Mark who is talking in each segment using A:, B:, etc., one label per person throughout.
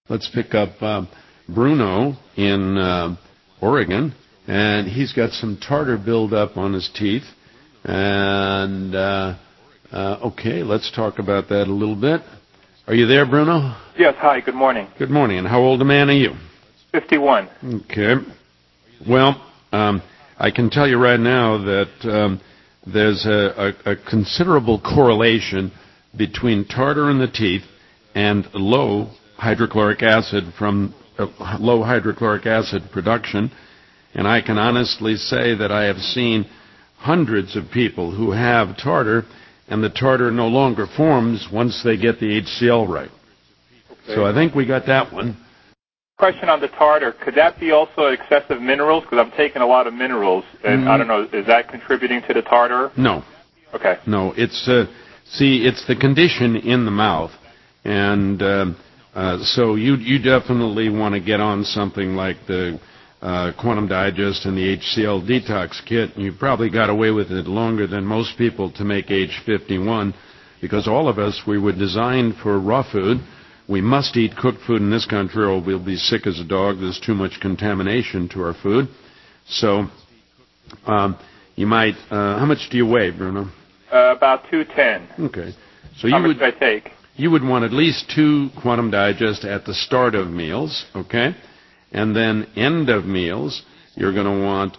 A: let's pick up Bruno in Oregon, and he's got some tartar buildup on his teeth. And, okay, let's talk about that a little bit. Are you there, Bruno?
B: Yes, hi, good morning.
A: Good morning. And how old a man are you?
B: 51.
A: Okay. Well, I can tell you right now that there's a considerable correlation between tartar in the teeth and low hydrochloric acid from low hydrochloric acid production. And I can honestly say that I have seen hundreds of people who have tartar, and the tartar no longer forms once they get the HCl right. Okay. So I think we got that one.
B: Question on the tartar. Could that be also excessive minerals? Because I'm taking a lot of minerals, and I don't know, is that contributing to the tartar?
A: No.
B: Okay.
A: No, it's it's the condition in the mouth, and so you definitely want to get on something like the Quantum Digest and the HCl Detox Kit. You probably got away with it longer than most people to make age 51, because all of us, we were designed for raw food. We must eat cooked food in this country or we'll be sick as a dog. There's too much contamination to our food. So you might, how much do you weigh, Bruno?
B: About 210.
A: Okay. So
B: how much do I take?
A: You would want at least 2 Quantum Digest at the start of meals, okay? And then end of meals, you're going to want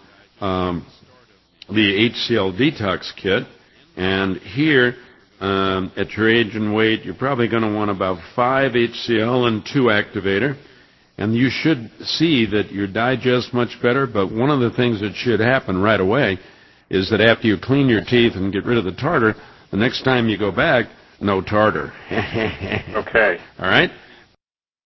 A: the HCl Detox Kit. And here, at your age and weight, you're probably going to want about 5 HCl and 2 Activator. And you should see that you digest much better. But one of the things that should happen right away is that after you clean your teeth and get rid of the tartar, the next time you go back, no tartar.
B: Okay.
A: All right?